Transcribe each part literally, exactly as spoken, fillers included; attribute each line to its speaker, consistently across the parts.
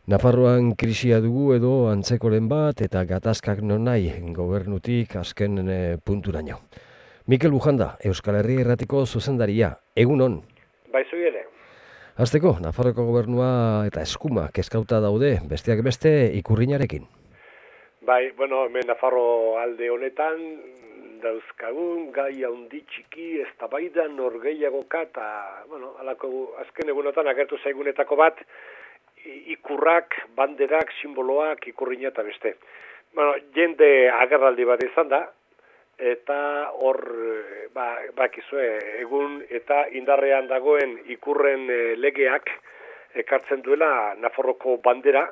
Speaker 1: Nafarroan krisia dugu edo antzekoren bat eta gatazkak nonai gobernutik azken e, punturaino. Mikel Bujanda, Euskal Herria Irratiko zuzendaria, egun on.
Speaker 2: Baizu ere.
Speaker 1: Hasteko, Nafarroko gobernua eta eskuma kezkauta daude, besteak beste ikurrinarekin.
Speaker 2: Bai, bueno, hemen Nafarro alde honetan dauzkagun gai handi txiki eztabaida norgehiagoka eta, bueno, halako azken egunotan agertu zaigunetako bat ikurrak, banderak, simboloak, ikurrina eta beste. Bueno, jende agerraldi bat izan da, eta hor, ba, bakizue, egun eta indarrean dagoen ikurren legeak ekartzen duela Nafarroko bandera,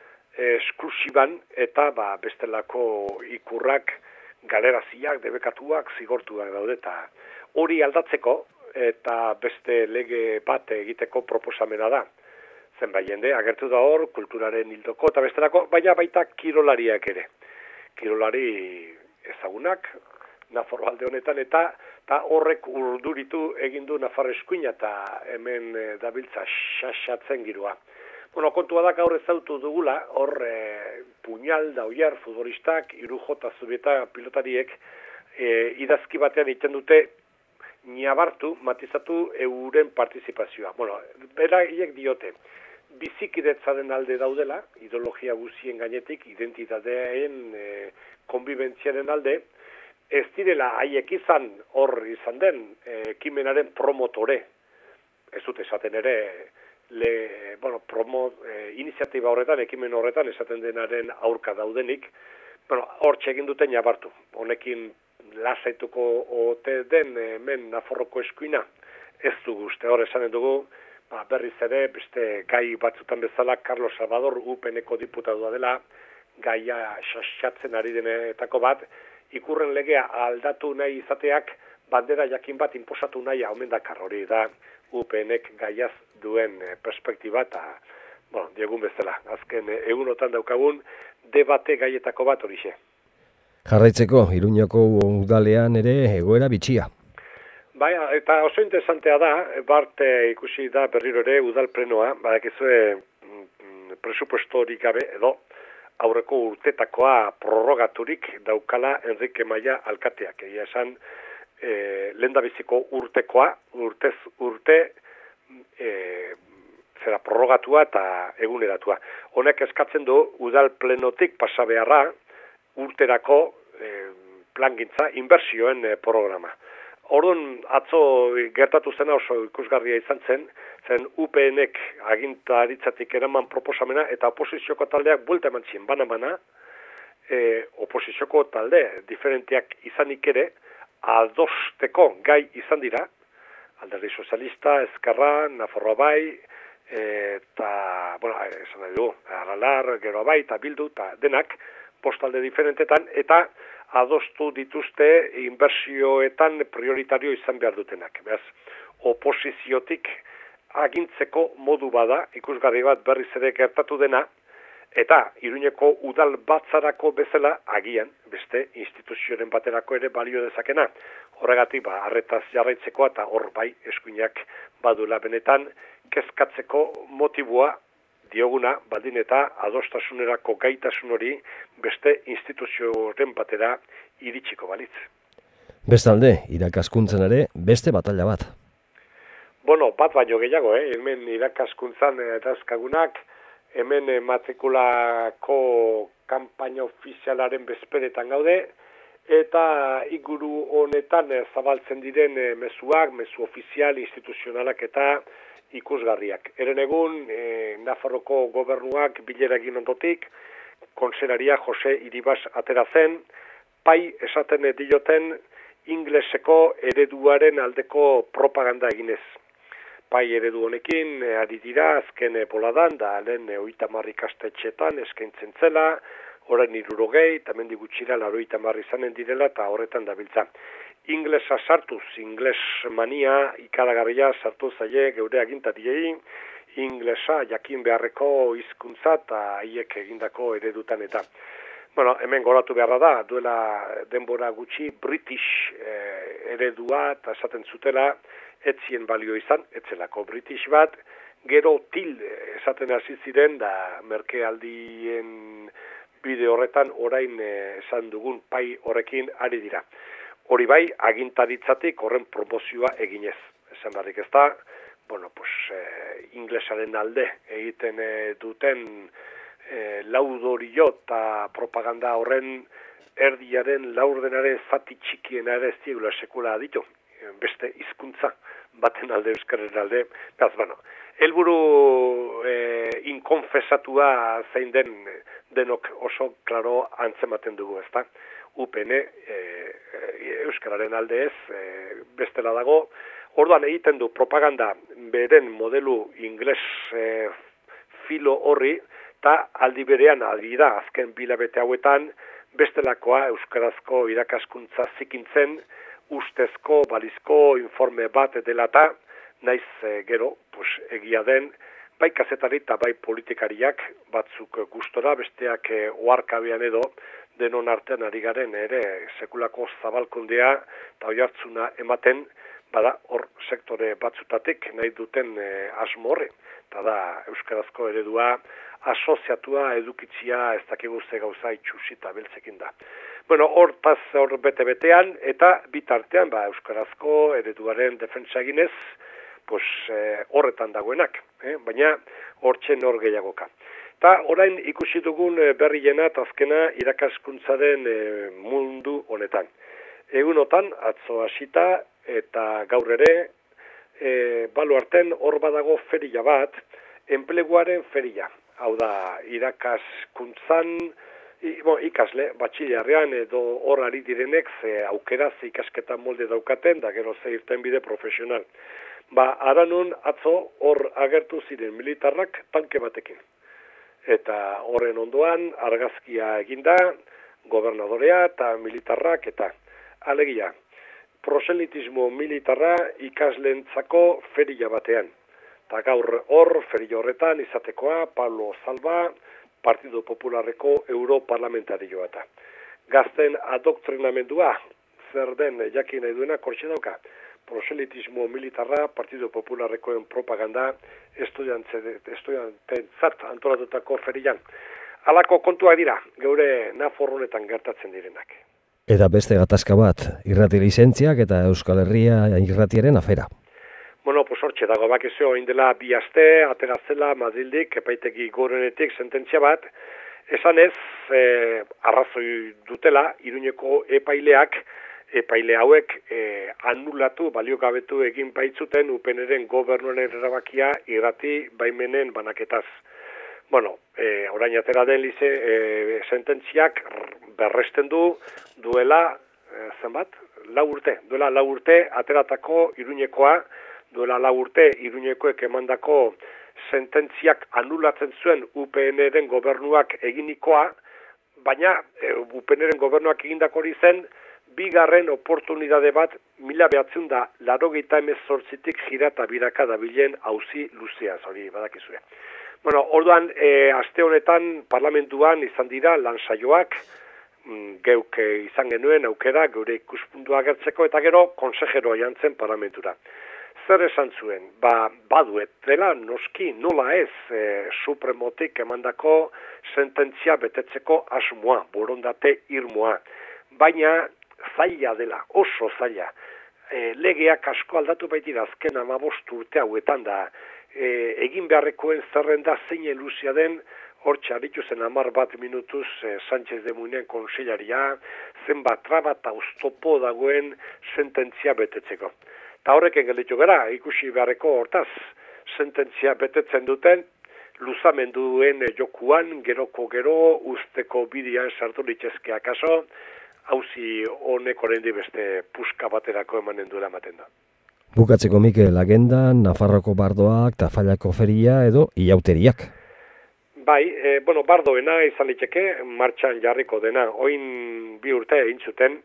Speaker 2: esklusiban eta ba, bestelako ikurrak galeraziak, debekatuak, zigortuak daude eta hori aldatzeko eta beste lege bat egiteko proposamena da. Zenbait jende agertu da hor, kulturaren hildoko eta bestelako, baina baita kirolariak ere. Kirolari ezagunak, Nafarro alde honetan eta eta horrek urduritu egin du Nafar eskuina eta hemen e, dabiltza xaxatzen giroa. Bueno, kontua da gaur ezautu dugula, hor e, puñal, dauiar, futbolistak, Irujo eta Zubieta pilotariek e, idazki batean egiten dute niabartu, matizatu euren partizipazioa. Bueno, beraiek diote, bizikidetzaren alde daudela, ideologia guzien gainetik, identitateen e, konbibentziaren alde, ez direla haiek izan hor izan den e, ekimenaren promotore, ez dut esaten ere, Le, bueno, promo, eh, iniziatiba horretan, ekimen horretan, esaten denaren aurka daudenik, bueno, hor txegin duten jabartu. Honekin lasaituko ote den hemen Nafarroko eskuina, ez dugu uste hor esanen dugu, ba, berriz ere, beste gai batzutan bezala, Carlos Salvador, U P N-ko diputadua dela, gaia xaxatzen ari denetako bat, ikurren legea aldatu nahi izateak, bandera jakin bat inposatu nahi omen dakar hori da, U P N-ek gaiaz duen perspektiba eta, bueno, diegun bezala, azken egunotan daukagun debate gaietako bat horixe.
Speaker 1: Jarraitzeko, Iruñako udalean ere egoera bitxia.
Speaker 2: Bai, eta oso interesantea da, bart ikusi da berriro ere udal plenoa, badakizue presupuestorik gabe edo aurreko urtetakoa prorrogaturik daukala Enrique Maia alkateak, egia esan, E, lehendabiziko urtekoa, urtez urte e, zera prorrogatua eta eguneratua. Honek eskatzen du udal plenotik pasa beharra urterako e, plangintza, inbertsioen e, programa. Orduan atzo gertatu zena oso ikusgarria izan zen, zen U P N-ek agintaritzatik eraman proposamena eta oposizioko taldeak buelta eman zien bana-bana, e, oposizioko talde diferenteak izanik ere, adosteko gai izan dira, Alderdi Sozialista, Ezkerra, Nafarroa Bai, eta, bueno, esan nahi du, Aralar, Geroa Bai, eta Bildu, eta denak, postalde diferentetan, eta adostu dituzte inbertsioetan prioritario izan behar dutenak. Beraz, oposiziotik agintzeko modu bada, ikusgarri bat berriz ere gertatu dena, eta Iruñeko udal batzarako bezala agian, beste instituzioaren baterako ere balio dezakena. Horregatik, ba, arretaz jarraitzeko eta hor bai eskuinak badula benetan, kezkatzeko motibua dioguna baldin eta adostasunerako gaitasun hori beste instituzioaren batera iritsiko balitz.
Speaker 1: Bestalde, irakaskuntzan ere beste batalla bat.
Speaker 2: Bueno, bat baino gehiago, eh? Hemen irakaskuntzan dazkagunak, hemen matrikulako kanpaina ofizialaren bezperetan gaude, eta inguru honetan zabaltzen diren mezuak, mezu ofizial, instituzionalak eta ikusgarriak. Eren egun, e, Nafarroko gobernuak bilera egin ondotik, konselaria Jose Iribas atera zen, pai esaten dioten ingleseko ereduaren aldeko propaganda eginez. Pai eredu honekin, e, ari dira, azken boladan, da lehen e, oita marri kastetxetan eskaintzen zela, orain irurogei, eta mendi gutxira laroita marri izanen direla, eta horretan dabiltza. Inglesa sartuz, ingles mania ikaragarria sartu zaie geure agintariei, inglesa jakin beharreko hizkuntza eta haiek egindako eredutan eta. Bueno, hemen goratu beharra da, duela denbora gutxi British eh, eredua eta esaten zutela, etzien balio izan, etzelako British bat, gero til esaten hasi ziren, da merkealdien bide horretan orain esan dugun pai horrekin ari dira. Hori bai, agintaritzatik horren promozioa eginez. Esan barrik ez da, bueno, pues, eh, inglesaren alde egiten eh, duten eh, laudorio eta propaganda horren erdiaren laurdenaren zati txikiena ere ez diegula sekula ditu. Beste hizkuntza baten alde, euskaren alde. Beraz, bueno, helburu eh, inkonfesatua zein den denok oso klaro antzematen dugu, ezta? U P N eh, euskararen alde ez, eh, bestela dago. Orduan egiten du propaganda beren modelu ingles eh, filo horri, eta aldi berean aldi da azken bilabete hauetan bestelakoa euskarazko irakaskuntza zikintzen, ustezko balizko informe bat dela eta naiz e, gero pues, egia den, bai kazetari eta bai politikariak batzuk gustora, besteak e, oarkabean edo, denon artean ari garen ere sekulako zabalkundea eta oihartzuna ematen, bada hor sektore batzutatik nahi duten e, asmo horre. Eta da euskarazko eredua asoziatua edukitzia ez dakigu ze gauza itxusita beltzekin da. Bueno, hortaz hor bete-betean eta bitartean ba, euskarazko ereduaren defentsa eginez, pues, eh, horretan dagoenak, eh? Baina hortzen hor gehiagoka. Eta orain ikusi dugun berriena eta azkena irakaskuntzaren eh, mundu honetan. Egunotan, atzo hasita eta gaur ere, e, baluarten hor badago feria bat, enpleguaren feria. Hau da, irakaskuntzan, i, bo, ikasle, batxillarrean edo hor ari direnek ze aukeraz ikasketa molde daukaten, da gero ze irten bide profesional. Ba, aranun atzo hor agertu ziren militarrak tanke batekin. Eta horren ondoan argazkia eginda, gobernadorea eta militarrak eta alegia. Proselitismo militarra ikaslentzako feria batean. Ta gaur hor, feria horretan izatekoa Pablo Salva, Partido Popularreko europarlamentarioa eta. Gazten adoktrinamendua, zer den jakin nahi duena kortxe dauka. Proselitismo militarra, Partido Popularrekoen propaganda, estudiantentzat antolatutako ferian. Halako kontua dira, geure Naforronetan gertatzen direnak.
Speaker 1: Eta beste gatazka bat, irrati lizentziak eta Euskal Herria irratiaren afera.
Speaker 2: Bueno, pues hortxe dago, bakizu, indela bi aste, atera zela Madrildik, epaitegi gorenetik sententzia bat, esan ez, eh, arrazoi dutela, Iruñeko epaileak, epaile hauek eh, anulatu, baliogabetu egin baitzuten U P N-ren gobernuaren erabakia irrati baimenen banaketaz. Bueno, eh, orain atera den lize, eh, sententziak berresten du duela, eh, zenbat? Lau urte, duela lau urte ateratako Iruñekoa, duela lau urte Iruñekoek emandako sententziak anulatzen zuen U P N-ren gobernuak eginikoa, baina eh, U P N-ren gobernuak egindako hori zen, bigarren oportunidade bat mila behatzen da larogeita hemezortzitik jira eta biraka dabilen auzi luzeaz, hori badakizue. Bueno, orduan, e, aste honetan parlamentuan izan dira lansaioak, mm, geuk e, izan genuen aukera, geure ikuspuntua agertzeko, eta gero konsejeroa jantzen parlamentura. Zer esan zuen? Ba, baduet dela noski nola ez e, supremotik emandako sententzia betetzeko asmoa, borondate irmoa. Baina zaila dela, oso zaila. E, legeak asko aldatu baitira azken hamabost urte hauetan da, e, egin beharrekoen zerrenda zein eluzia den, hortxe aritu zen hamar bat minutuz e, Sánchez de Muinen konsellaria, zenbat traba eta oztopo dagoen sententzia betetzeko. Eta horreken gelditu gara, ikusi beharreko hortaz, sententzia betetzen duten, luzamenduen jokuan, geroko gero, usteko bidean sartu litzezke akaso, hauzi honek oraindi beste puska baterako emanen duela ematen da.
Speaker 1: Bukatzeko Mikel, agenda, Nafarroko bardoak, Tafallako feria edo iauteriak.
Speaker 2: Bai, e, bueno, bardoena izan litzeke, martxan jarriko dena, oin bi urte egin zuten,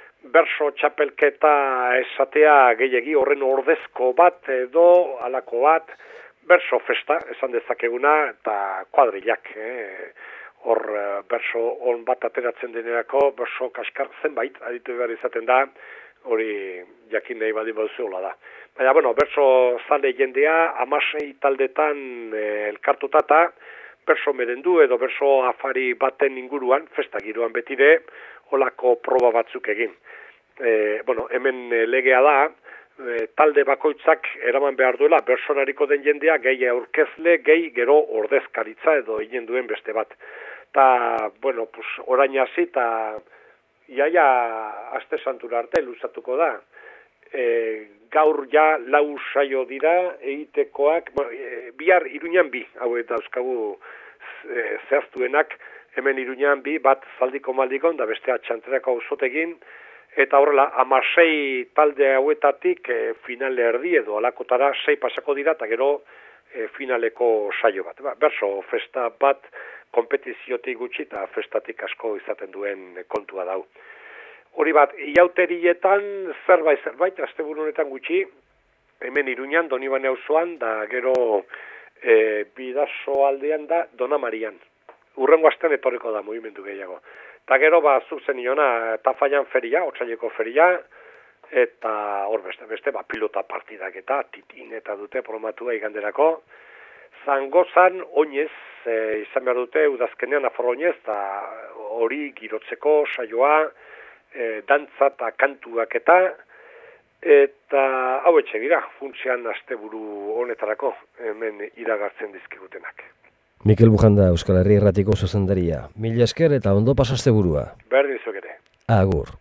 Speaker 2: berso txapelketa esatea gehiegi horren ordezko bat edo halako bat, berso festa esan dezakeguna eta kuadrilak, eh? Hor berso on bat ateratzen denerako, berso kaskar zenbait, aditu behar izaten da, hori jakin nahi badi bauzuela da. Baina, bueno, berso zale jendea, amasei taldetan e, elkartuta eta berso merendu edo berso afari baten inguruan, festa giroan betire, olako proba batzuk egin. E, bueno, hemen legea da, e, talde bakoitzak eraman behar duela, bersonariko den jendea, gehi aurkezle, gehi gero ordezkaritza edo egin duen beste bat. Ta, bueno, pues, orain hasi, eta iaia aste santura arte luzatuko da. E, gaur ja lau saio dira egitekoak, bueno, e, bihar Iruñan bi, hau eta euskagu e, zehaztuenak, hemen Iruñan bi, bat zaldiko maldikon, da bestea txanterako auzotegin, eta horrela, amasei talde hauetatik e, finale erdi edo alakotara sei pasako dira, eta gero e, finaleko saio bat. Ba, berso, festa bat, kompetiziotik gutxi eta festatik asko izaten duen kontua dau. Hori bat, iauterietan zerbait zerbait, asteburu honetan gutxi, hemen Iruñan, Donibane auzoan, da gero e, Bidaso aldean da Donamarian. Urrengo astean etorriko da mugimendu gehiago. Eta gero, ba, zuzen iona, Tafaian feria, Otsaileko feria, eta hor beste, beste, ba, pilota partidak eta titin eta dute promatua iganderako. Zangozan, oinez, e, izan behar dute, udazkenean Nafarro oinez, eta hori girotzeko saioa, e, dantza eta kantuak eta, eta hau etxe dira, funtsean asteburu honetarako, hemen iragartzen dizkigutenak.
Speaker 1: Mikel Bujanda, Euskal Herria Irratiko zuzendaria. Mila esker eta ondo pasaste burua.
Speaker 2: Berdin zuk ere.
Speaker 1: Agur.